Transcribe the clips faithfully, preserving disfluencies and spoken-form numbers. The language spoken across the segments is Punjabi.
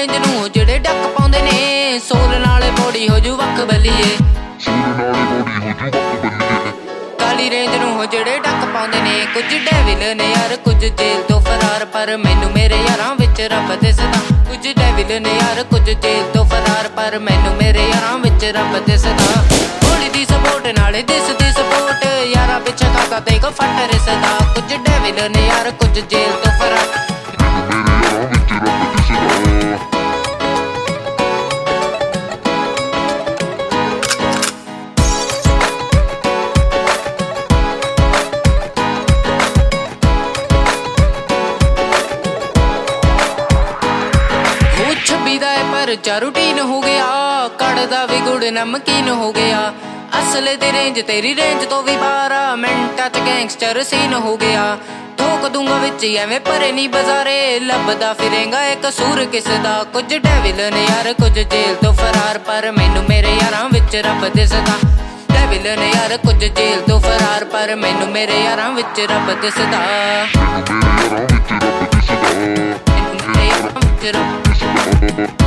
ਰੇਂਜ ਨੂੰ ਜਿਹੜੇ ਡੱਕ ਪਾਉਂਦੇ ਨੇ, ਸੋਲ ਨਾਲੇ ਬੋਡੀ ਹੋ ਜੂ ਵੱਖ ਬੱਲੀਏ। ਕਾਲੀ ਰੇਂਜ ਨੂੰ ਜਿਹੜੇ ਡੱਕ ਪਾਉਂਦੇ ਨੇ, ਕੁਝ ਡੈਵਿਲ ਨੇ ਯਾਰ ਕੁਝ ਜੇਲ੍ਹ ਤੋਂ ਫਰਾਰ, ਪਰ ਮੈਨੂੰ ਮੇਰੇ ਯਾਰਾਂ ਵਿੱਚ ਰੱਬ ਦਿਸਦਾ। ਕੁਝ ਡੈਵਿਲ ਨੇ ਯਾਰ ਕੁਝ ਜੇਲ੍ਹ ਤੋਂ ਫਰਾਰ, ਪਰ ਮੈਨੂੰ ਮੇਰੇ ਯਾਰਾਂ ਵਿੱਚ ਰੱਬ ਦਿਸਦਾ। ਗੋਲੀ ਦੀ ਸਪੋਰਟ ਨਾਲੇ ਦਿਸਦੀ ਸਪੋਰਟ, ਯਾਰਾਂ ਪਿੱਛੇ ਖਾਤਾ ਤੇ ਕੋ ਫੱਟ ਰਿਸਦਾ। ਕੁਝ ਡੈਵਿਲ ਨੇ ਯਾਰ ਕੁਝ ਜੇਲ੍ਹ ਤੋਂ ਫਰਾਰ, ਪਰਚਾ ਰੂਟੀਨ ਹੋ ਗਿਆ, ਕੜਦਾ ਵੀ ਗੁੜ ਨਮਕੀਨ ਹੋ ਗਿਆ। ਅਸਲੇ ਦੀ ਰੇਂਜ ਤੇਰੀ ਰੇਂਜ ਤੋਂ ਵੀ ਬਾਹਰ, ਮਿੰਟਾਂ ਚ ਗੈਂਗਸਟਰ ਸੀਨ ਹੋ ਗਿਆ। ਠੋਕ ਦੂੰਗਾ ਵਿੱਚ ਐਵੇਂ ਪਰੇ ਨੀ ਬਜ਼ਾਰੇ, ਲੱਭਦਾ ਫਿਰੇਂਗਾ ਇਹ ਕਸੂਰ ਕਿਸ ਦਾ। ਕੁਝ ਡੈਵਿਲ ਨੇ ਯਾਰ ਕੁਝ ਜੇਲ੍ਹ ਤੋਂ ਫਰਾਰ, ਪਰ ਮੈਨੂੰ ਮੇਰੇ ਯਾਰਾਂ ਵਿੱਚ ਰੱਬ ਦਿਸਦਾ। ਡੈਵਿਲ ਨੇ ਯਾਰ ਕੁਝ ਜੇਲ੍ਹ ਤੋਂ ਫਰਾਰ, ਪਰ ਮੈਨੂੰ ਮੇਰੇ ਯਾਰਾਂ ਵਿੱਚ ਰੱਬ ਦਿਸਦਾ। ਮੈਨੂੰ ਮੇਰੇ ਯਾਰਾਂ ਵਿੱਚ ਰੱਬ ਦਿਸਦਾ।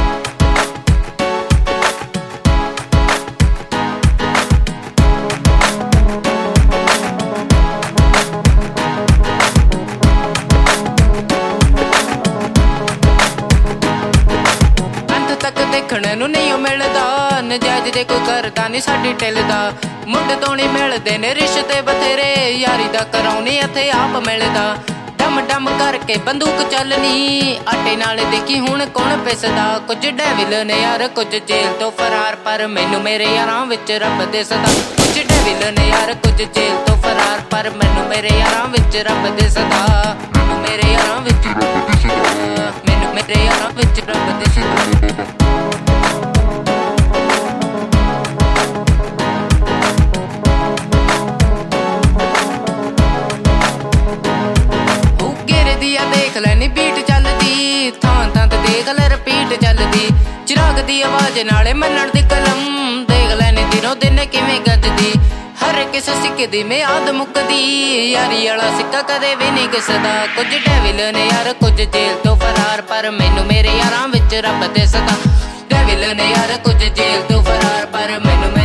ਦੇਖਣ ਨੂੰ ਨਹੀਂ ਮਿਲਦਾ, ਨਜਾਇਜ਼ ਜੇ ਕੋਈ ਕਰਦਾ ਨੀ ਸਾਡੀ ਢਿੱਲਦਾ। ਮੁੰਡੇ ਤੋਂ ਨੀ ਮਿਲਦੇ ਨੇ ਰਿਸ਼ਤੇ ਬਥੇਰੇ, ਯਾਰੀ ਦਾ ਕਰਾਉਣੀ ਇੱਥੇ ਆਪ ਮਿਲਦਾ। ਡਮ ਡਮ ਕਰਕੇ ਬੰਦੂਕ ਚੱਲਣੀ, ਆਟੇ ਨਾਲ ਦੇਖੀ ਹੁਣ ਕੌਣ ਪਿਸਦਾ। ਕੁਝ ਡੈਵਿਲ ਨੇ ਯਾਰ ਕੁਝ ਜੇਲ੍ਹ ਤੋਂ ਫਰਾਰ, ਪਰ ਮੈਨੂੰ ਮੇਰੇ ਯਾਰਾਂ ਵਿੱਚ ਰੱਬ ਦਿਸਦਾ। ਕੁਝ ਡੈਵਿਲ ਨੇ ਯਾਰ ਕੁਝ ਜੇਲ੍ਹ ਤੋਂ ਫਰਾਰ, ਪਰ ਮੈਨੂੰ ਮੇਰੇ ਯਾਰਾਂ ਵਿੱਚ ਰੱਬ ਦਿਸਦਾ। ਮੈਨੂੰ ਮੇਰੇ ਯਾਰਾਂ ਵਿੱਚ ਰੱਬ ਦਿਸਦਾ। ਮੈਨੂੰ ਮੇਰੇ ਯਾਰਾਂ ਵਿੱਚ ਰੱਬ ਦਿਸਦਾ। ਦੇਖ ਲੈਨੀ ਬੀਟ ਚੱਲਦੀ, ਥਾਂ ਥਾਂ ਤੇ ਦੇਖ ਲੈ ਰਿਪੀਟ ਚੱਲਦੀ। ਚਿਰਾਗ ਦੀ ਆਵਾਜ਼ ਨਾਲੇ ਮੰਨਣ ਦੀ ਕਲਮ, ਦੇਖ ਲੈਨੀ ਦਿਨੋਂ ਦਿਨ ਕਿਵੇਂ ਗੱਜਦੀ। ਹਰ ਕਿਸੇ ਸਿੱਕੇ ਦੀ ਮਿਆਦ ਮੁੱਕਦੀ, ਯਾਰੀ ਵਾਲਾ ਸਿੱਕਾ ਕਦੇ ਵੀ ਨਹੀਂ ਘਿਸਦਾ। ਕੁਝ ਡੈਵਿਲ ਨੇ ਯਾਰ ਕੁਝ ਜੇਲ੍ਹ ਤੋਂ ਫਰਾਰ, ਪਰ ਮੈਨੂੰ ਮੇਰੇ ਯਾਰਾਂ ਵਿੱਚ ਰੱਬ ਦਿਸਦਾ। ਡੈਵਿਲ ਨੇ ਯਾਰ ਕੁਝ ਜੇਲ੍ਹ ਤੋਂ ਫਰਾਰ, ਪਰ ਮੈਨੂੰ